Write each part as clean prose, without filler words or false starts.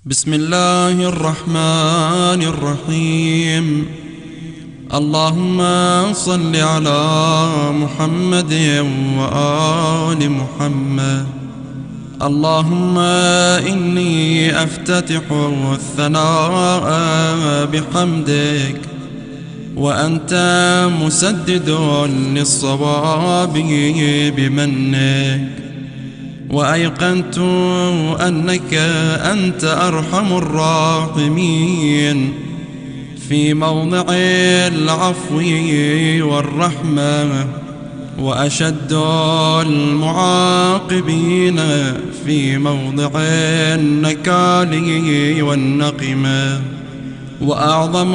بسم الله الرحمن الرحيم. اللهم صل على محمد وآل محمد. اللهم إني أفتتح الثناء بحمدك، وأنت مسدد للصواب بمنك، وأيقنت أنك أنت أرحم الراحمين في موضع العفو والرحمة، وأشد المعاقبين في موضع النكال والنقمة، وأعظم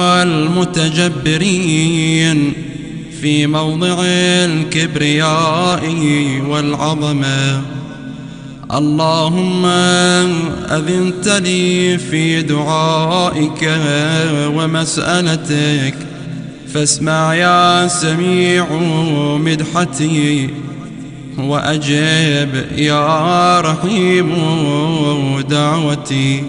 المتجبرين في موضع الكبرياء والعظمة. اللهم أذنت لي في دعائك ومسألتك، فاسمع يا سميع مدحتي، وأجب يا رحيم دعوتي،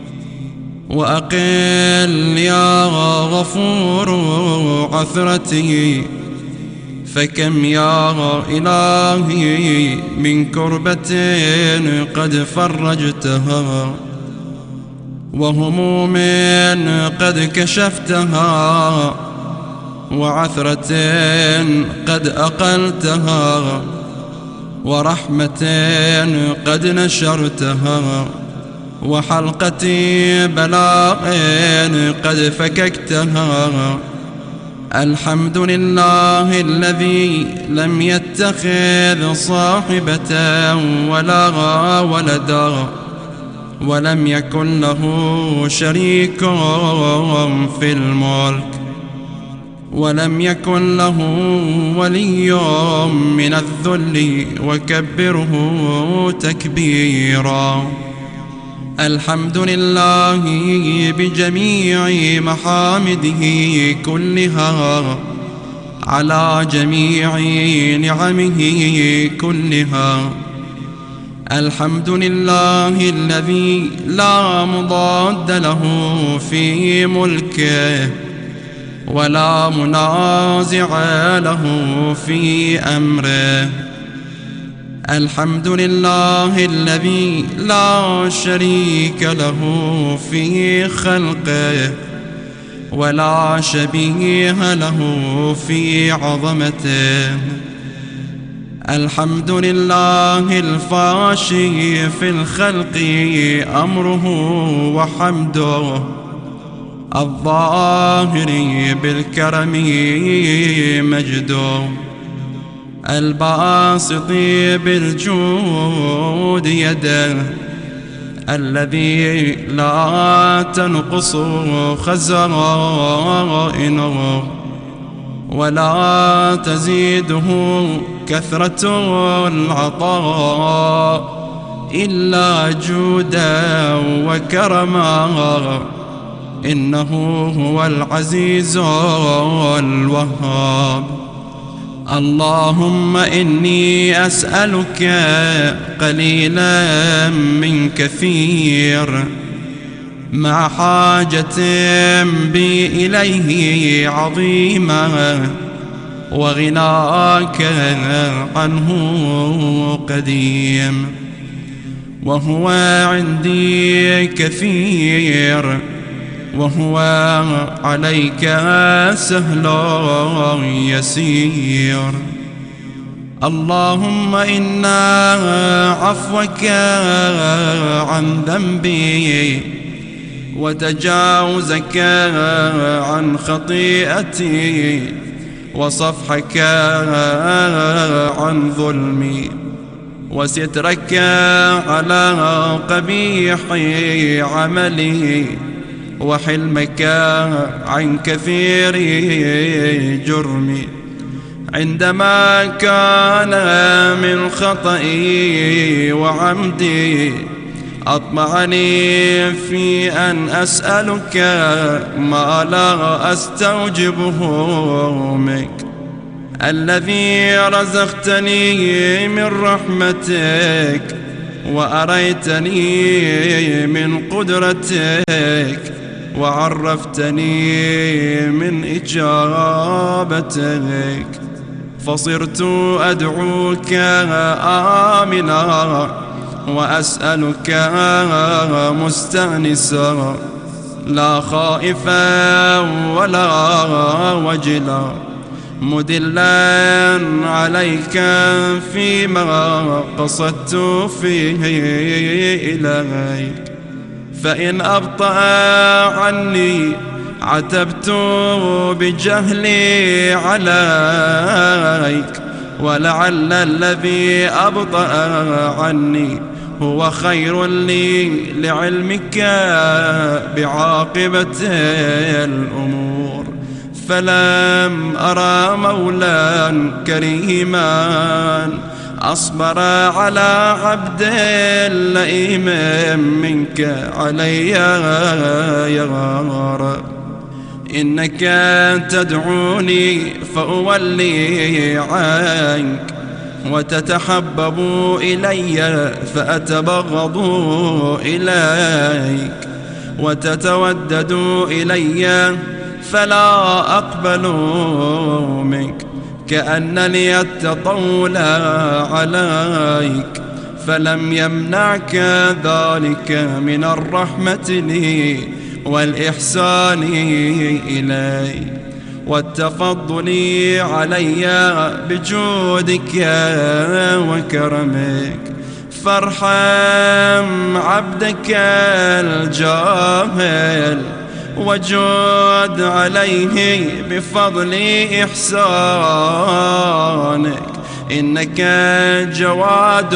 وأقل يا غفور عثرتي. فكم يا إلهي من كربة قد فرجتها، وهموم قد كشفتها، وعثرة قد أقلتها، ورحمة قد نشرتها، وحلقة بلاء قد فككتها. الحمد لله الذي لم يتخذ صاحبة ولا ولدا، ولم يكن له شريك في الملك، ولم يكن له ولي من الذل، وكبره تكبيرا. الحمد لله بجميع محامده كلها، على جميع نعمه كلها. الحمد لله الذي لا مضاد له في ملكه، ولا منازع له في أمره. الحمد لله الذي لا شريك له في خلقه، ولا شبيه له في عظمته. الحمد لله الفاشي في الخلق أمره وحمده، الظاهر بالكرم مجده، الباسط بالجود يده، الذي لا تنقص خزائنه، ولا تزيده كثرة العطاء إلا جودا وكرما. إنه هو العزيز الوهاب. اللهم إني أسألك قليلا من كثير، مع حاجة بي إليه عظيمة، وغناك عنه قديم، وهو عندي كثير، وهو عليك سهل يسير. اللهم إنا عفوك عن ذنبي، وتجاوزك عن خطيئتي، وصفحك عن ظلمي، وسترك على قبيح عملي، وحلمك عن كثير جرمي. عندما كان من خطئي وعمدي، أطمعني في أن أسألك ما لا أستوجبه منك، الذي رزقتني من رحمتك، وأريتني من قدرتك وعرفتني من إجابتك، فصرت أدعوك آمنا وأسألك مستأنسا، لا خائفا ولا وجلا، مدلا عليك فيما قصدت فيه إليك. فإن أبطأ عني عتبت بجهلي عليك، ولعل الذي أبطأ عني هو خير لي لعلمك بعاقبة الأمور. فلم أرى مولا كريما أصبر على عبد لئيم منك علي يا رب. إنك تدعوني فأولي عنك، وتتحبب إلي فأتبغض إليك، وتتودد إلي فلا أقبل منك، كأنني التطول عليك. فلم يمنعك ذلك من الرحمة لي والإحسان إلي والتفضل علي بجودك وكرمك. فارحم عبدك الجاهل وجود عليه بفضل إحسانك، إنك جواد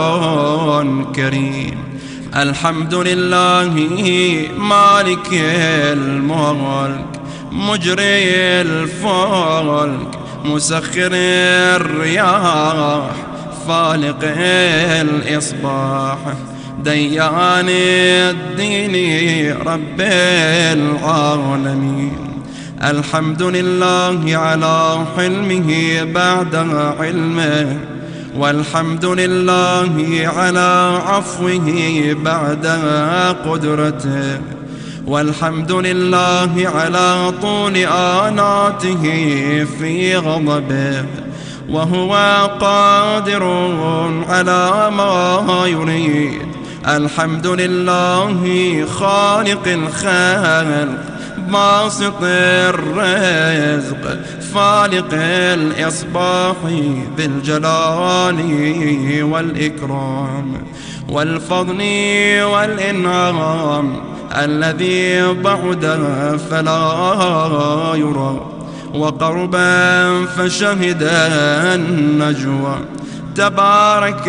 كريم. الحمد لله مالك الملك مجري الفلك مسخر الرياح فالق الإصباح ديان الدين رب العالمين. الحمد لله على حلمه بعد علمه، والحمد لله على عفوه بعد قدرته، والحمد لله على طول آناته في غضبه، وهو قادر على ما يريد. الحمد لله خالق الخلق باسط الرزق فالق الإصباح ذي الجلال والإكرام والفضل والإنعام، الذي بعد فلا يرى وقربا فشهد النجوى تبارك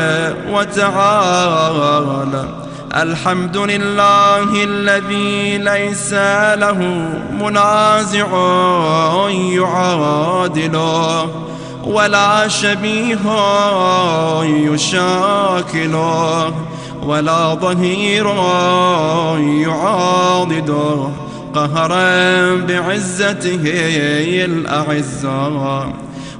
وتعالى. الحمد لله الذي ليس له منازع يعادله ولا شبيه يشاكله ولا ظهير يعاضده، قهرا بعزته الأعزاء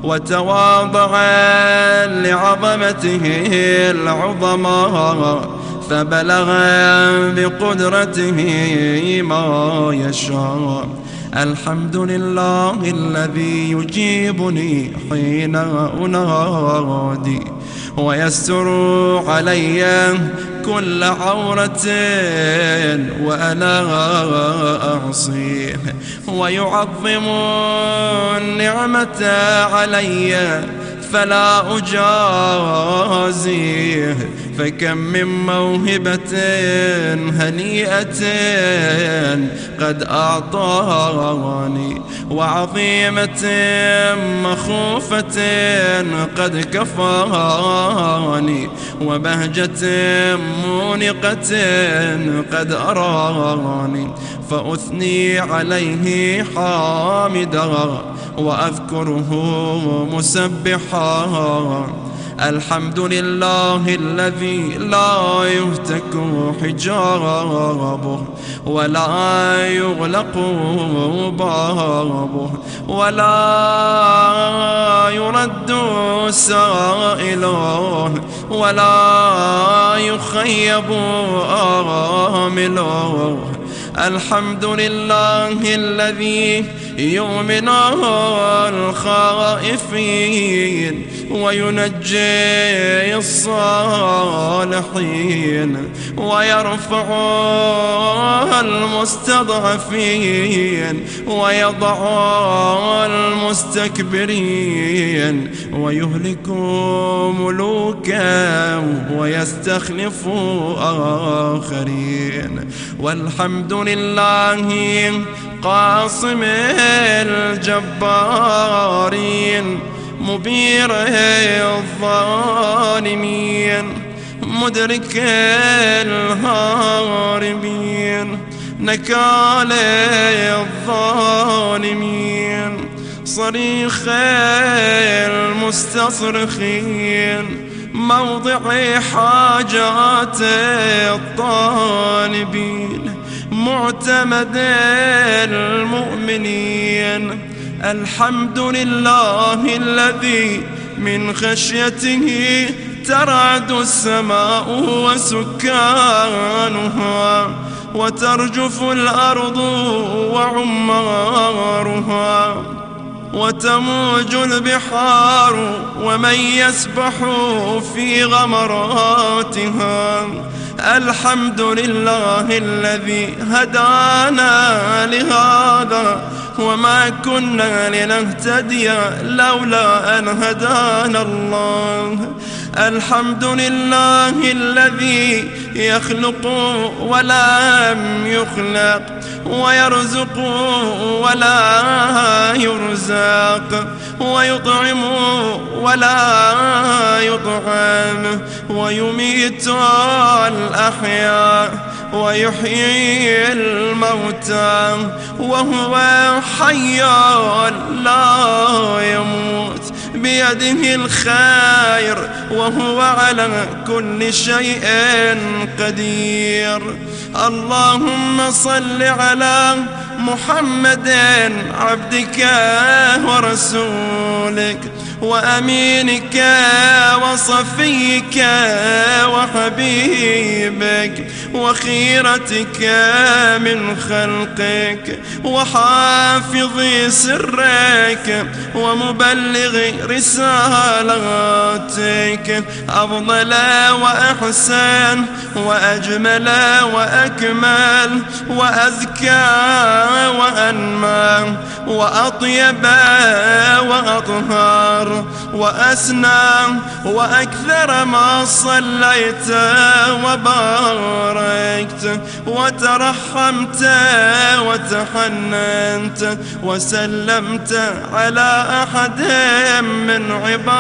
وتواضعا لعظمته العظماء، فبلغ بقدرته ما يشاء. الحمد لله الذي يجيبني حين أنادي ويستر علي كل عورة وأنا أعصيه، ويعظم النعمة علي فلا أجازيه. فكم من موهبة هنيئة قد أعطاني، وعظيمة مخوفة قد كفاني، وبهجة مونقة قد أراني. فأثني عليه حامدا وأذكره مسبحا. الحمد لله الذي لا يهتك حجابه ولا يغلق بابه ولا يرد سائله ولا يخيب آمله. الحمد لله الذي يؤمن الخائفين وينجي الصالحين ويرفع المستضعفين ويضع المستكبرين ويهلك ملوكا ويستخلف آخرين. والحمد لله قاصم الجبارين مبير الظالمين مدرك الهاربين نكال الظالمين صريخ المستصرخين موضع حاجات الطالبين معتمد المؤمنين. الحمد لله الذي من خشيته ترعد السماء وسكانها وترجف الأرض وعمارها وتموج البحار ومن يسبح في غمراتها. الحمد لله الذي هدانا لهذا وما كنا لنهتدي لولا أن هدانا الله. الحمد لله الذي يخلق ولم يخلق ويرزق ولا يرزق ويطعم ولا يطعم ويميت الأحياء ويحيي الموتى وهو حي لا يموت بيده الخير وهو على كل شيء قدير. اللهم صل على محمد عبدك ورسولك وأمينك وصفيك وحبيبك وخيرتك من خلقك وحافظ سرك ومبلغ رسالاتك أفضل وأحسن وأجمل وأكمل وأزكى وأنمى وأطيب وأطهر وأسنى وأكثر ما صليت وباركت وترحمت وتحننت وسلمت على أحد من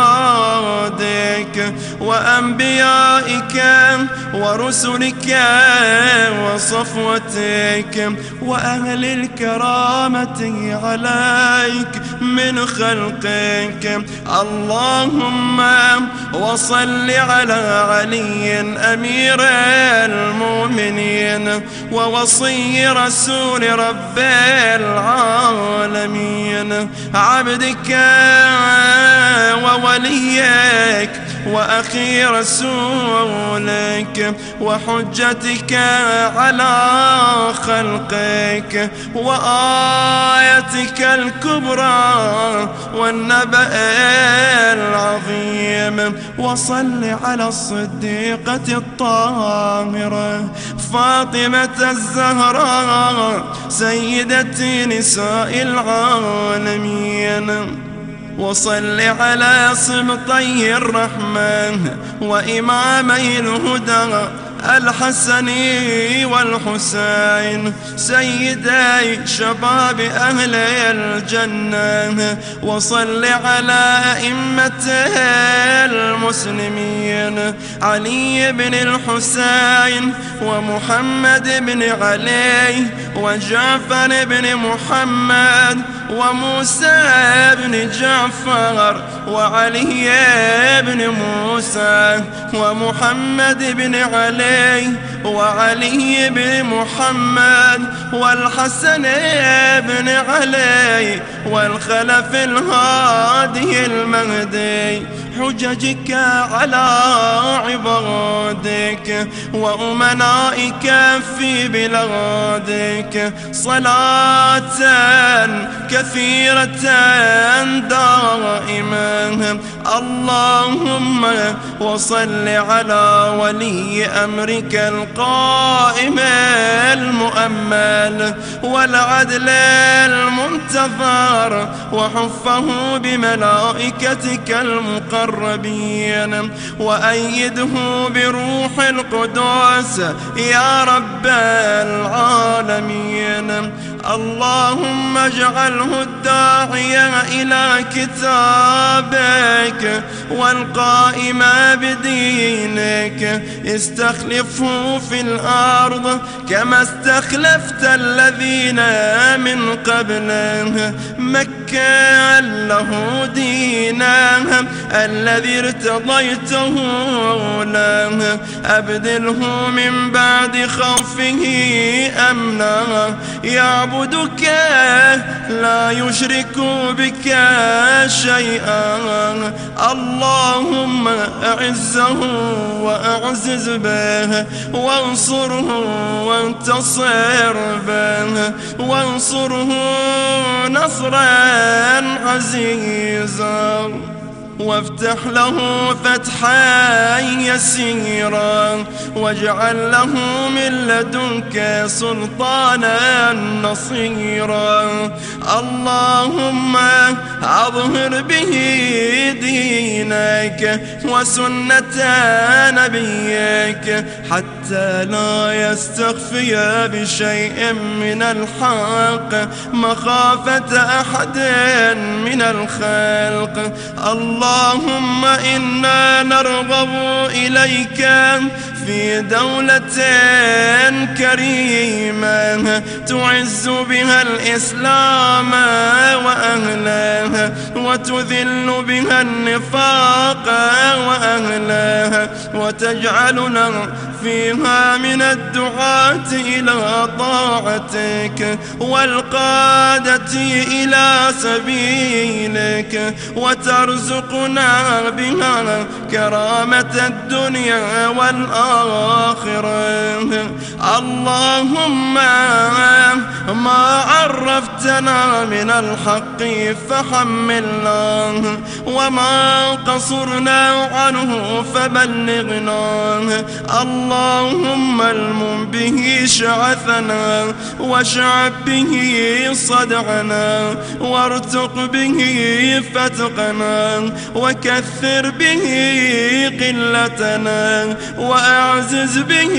عبادك وأنبيائك ورسلك وصفوتك وأهل الكرامة عليك من خلقك. اللهم وصل على علي أمير المؤمنين ووصي رسول رب العالمين عبدك ووليك وأخي رسولك وحجتك على خلقك وآيتك الكبرى والنبأ العظيم. وصل على الصديقة الطاهرة فاطمة الزهراء سيدة نساء العالمين. وصل على سبطي الرحمن وإمامي الهدى الحسن والحسين سيدي شباب أهل الجنة. وصل على أئمة المسلمين علي بن الحسين ومحمد بن علي وجعفر بن محمد وموسى بن جعفر وعلي بن موسى ومحمد بن علي وعلي بن محمد والحسن بن علي والخلف الهادي المهدي حججك على عبادك وأمنائك في بلادك صلاة كثيرة دائمة. اللهم وصل على ولي أمرك القائم المؤمل والعدل المنتظر وحفه بملائكتك المقربين وأيده بروح القدس يا رب العالمين. اللهم اجعله الداعي إلى كتابك والقائم بدينك استخلفه في الأرض كما استخلفت الذين من قبله مكّن له دينه الذي ارتضيته له أبدله من بعد خوفه أمنا يعبدك لا يشرك بك شيئا. اللهم أعزه وأعزز به وانصره وانتصر به وانصره نصرا عزيزا وافتح له فتحا يسيرا واجعل له من لدنك سلطانا نصيرا. اللهم أظهر به دينك وسنة نبيك حتى لا يستخفي بشيء من الحق مخافة أحد من الخلق. اللهم إنا نرغب إليك في دولة كريمة تعز بها الإسلام وأهلها وتذل بها النفاق وأهلها وتجعلنا فيها من الدعاة إلى طاعتك والقادة إلى سبيلك وترزقنا بها كرامة الدنيا والآخرة. اللهم ما عرفتنا من الحق فحملنا وما قصرنا عنه فبلغنا. اللهم المم به شعثنا واشعب به صدعنا وارتق به فتقنا وكثر به قلتنا وأعزز به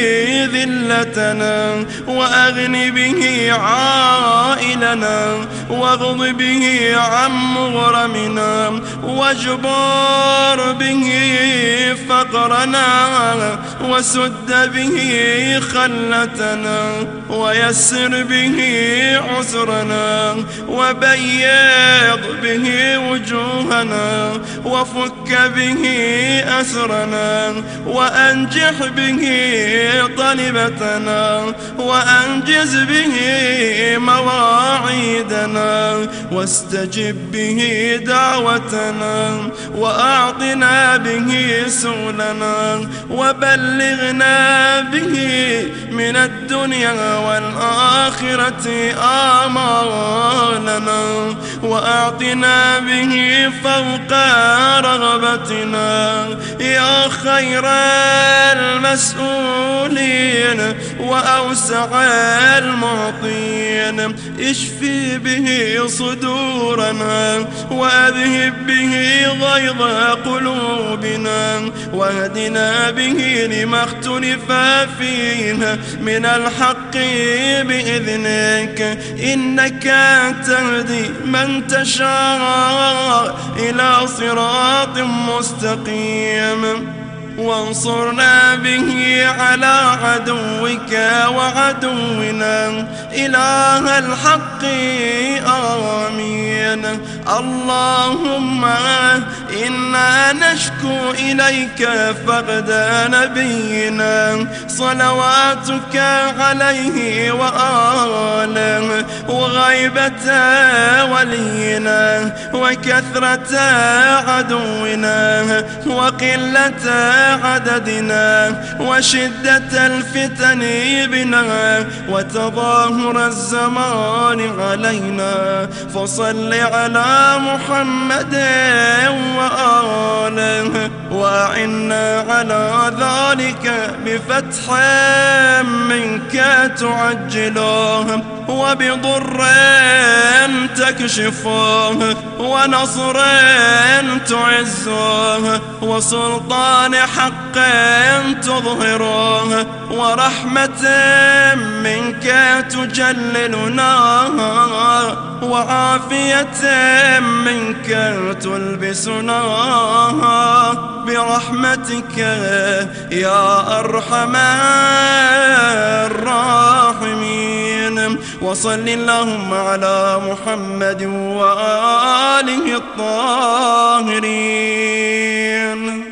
ذلتنا وأغن به عائلنا واغض به عن مغرمنا واجبر به فقرنا وسد به خلتنا ويسر به عسرنا وبيض به وجوهنا وفك به أسرنا وأنجح به طلبتنا وأنجز به مواعيدنا واستجب به دعوتنا وأعطنا به سؤلنا وبلغنا به من الدنيا والآخرة آمالنا وأعطنا به فوق رغبتنا يا خير المسؤولين وأوسع المعطين. اشفي به صدورنا وأذهب به غيظ قلوبنا واهدنا به لما اختلف فيه من الحق بإذنك إنك تهدي من تشاء إلى صراط مستقيم. وانصرنا به على عدوك وعدونا إله الحق آمين. اللهم إنا نشكو إليك فقد نبينا صلواتك عليه وآله، وغيبة ولينا، وكثرة عدونا، وقلة عددنا، وشدة الفتن بنا، وتظاهر الزمان علينا. فصل على محمد وآله، وأعنا على ذلك بفتح منك تعجله، وبضر تكشفه، ونصر تعزه، وسلطان حق تظهره، ورحمة منك تجللنا، وعافية منك تلبسنا برحمتك يا أرحم الراحمين. وصل اللهم على محمد وآله الطاهرين.